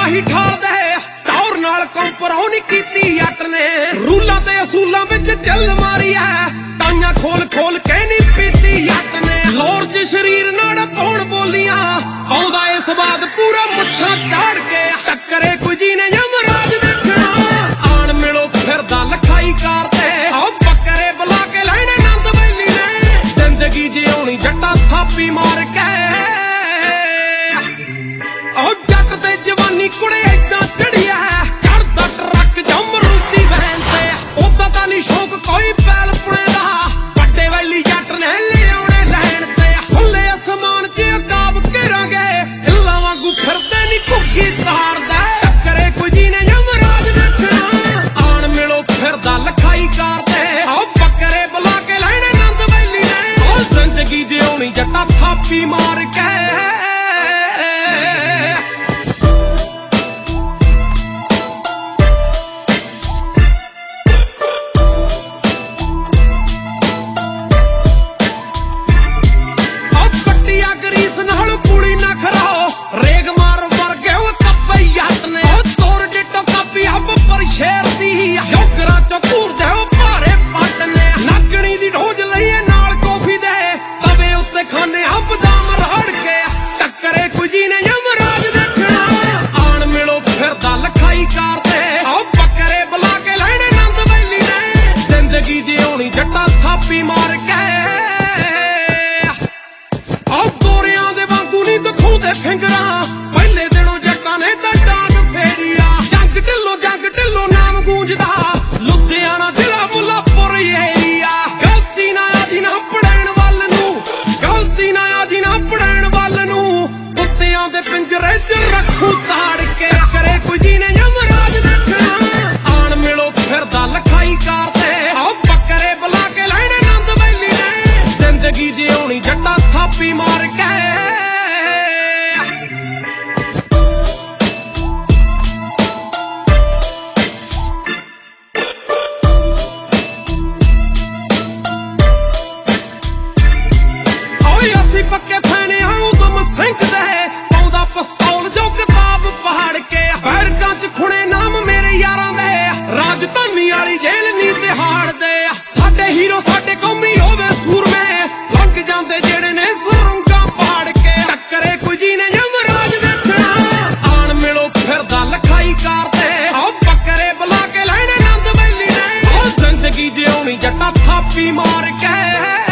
ही ठाल दे टौर नाल कंपराउ नहीं कीती जट ने रूलां ते असूलां विच चल मारी है टाइयां खोल खोल के नहीं पीती जट ने लोर च शरीर नाल पौण बोलियां आउंदा इस बात पूरा मुच्छां झाड़ के टक्करे कोई जी ने यमराज देखना आण मिलो फिरदा लखाई करते आओ बकरे बुला के लैणे नंद बैली ने जिंदगी जिउणी जट्टा थापी मार के जट ते जवानी कुड़े इदा चढ़िया चढ़दा ट्रक जमरूती वैन ते ओदा तां नहीं शौक कोई बैल पुणे दा बड़े वैली जट ने लियाउने लैन ते खुले आसमान च अकाब घेरांगे इल्लां वांगू फिरदे नहीं घुग्गी तारदा टक्करे कोई जी ने यमराज देखना आण मिलो फिरदा लखाई करदे आओ बकरे बुला के लैणे नंद वैली ने जिंदगी जिउणी जट्टा थापी मार के शेर दी योगरा चूर दे भारे पट ने नागणी दी ढोज लईए नाल कॉफी दे तवे उत्ते खाने बदाम रड़ के टक्करे कोई जी ने यमराज देखना आण मिलो फिरदा लखाई करते आओ बकरे बुला के लैणे नंद वैली ने जिंदगी जिउणी जट्टा थापी मार के आओ गोरियां दे वांगू नहीं दिखाउंदे फिंगरां पहले दिनों जट्टां ने तां डांग फेरिया जंग ढिल्लो नाम गूंजदा लुधियाना जिला मुल्लापुर एरिया गलती ना आदी ना पड़ैण वल नूं गलती ना आदी ना पड़ैण वल नूं कुत्तियां दे पिंजरे च रखूं ताड़ के करे कोई जी ने यमराज देखना आण मिलो फिरदा लखाई करते आओ बकरे बुला के लैणे नंद वैली ने जिंदगी जिउणी जट्टा थापी मार के पक्के फैने आऊं तुम सिंक दे पाउंदा पिस्तौल जो किताब पहाड़ के बैरकां च खुणे नाम मेरे यारां दे राजधानी वाली जेल नी तिहाड़ दे साडे हीरो साडे कौमी होवे सूरमे लंघ जांदे जेड़े ने सुरंगां पाड़ के टक्करे कोई जी ने यमराज देखना आण मिलो फिरदा लखाई करते आओ बकरे बुला के लैणे नंद वैली ने जिंदगी जिउणी जट्टा थापी मार के